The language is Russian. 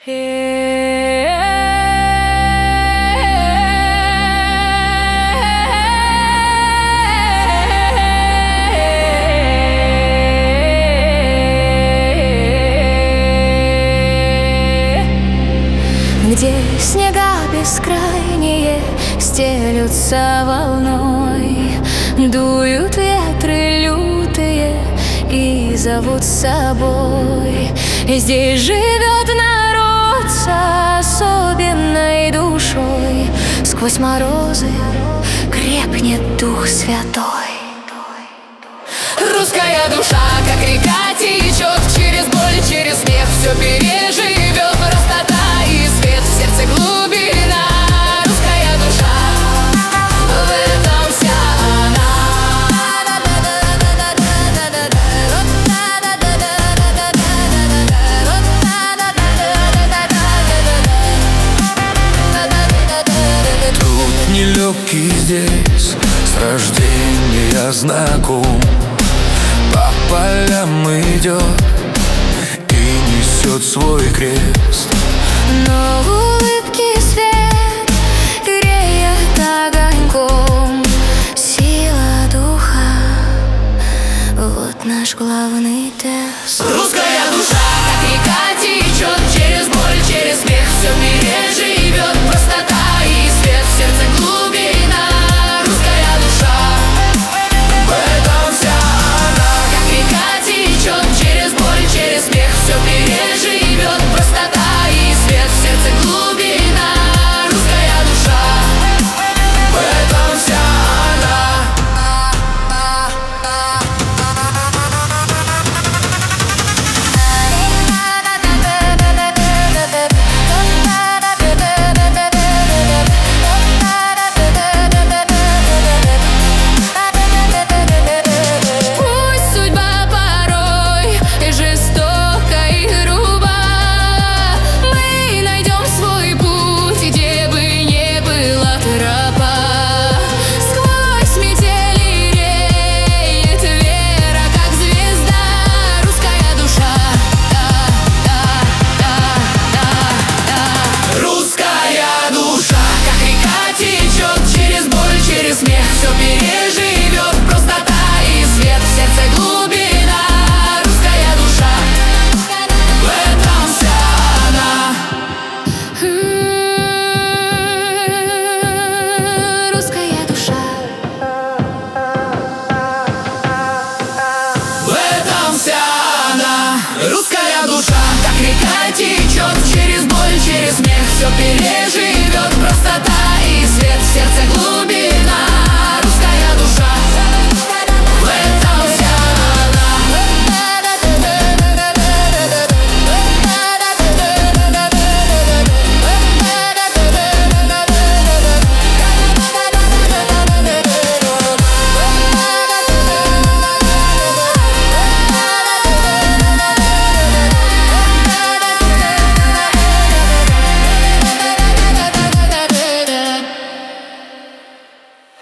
Где снега бескрайние стелются волной, дуют ветры лютые и зовут с собой. Здесь живет народ с особенной душой, сквозь морозы крепнет Дух Святой. Русская душа, как река, течет через боль, через смех, все переживет, простота и свет, в сердце глубина. Русская душа, в этом вся она. Труд нелегкий здесь, с рождения знаком. По полям идет и несет свой крест. Но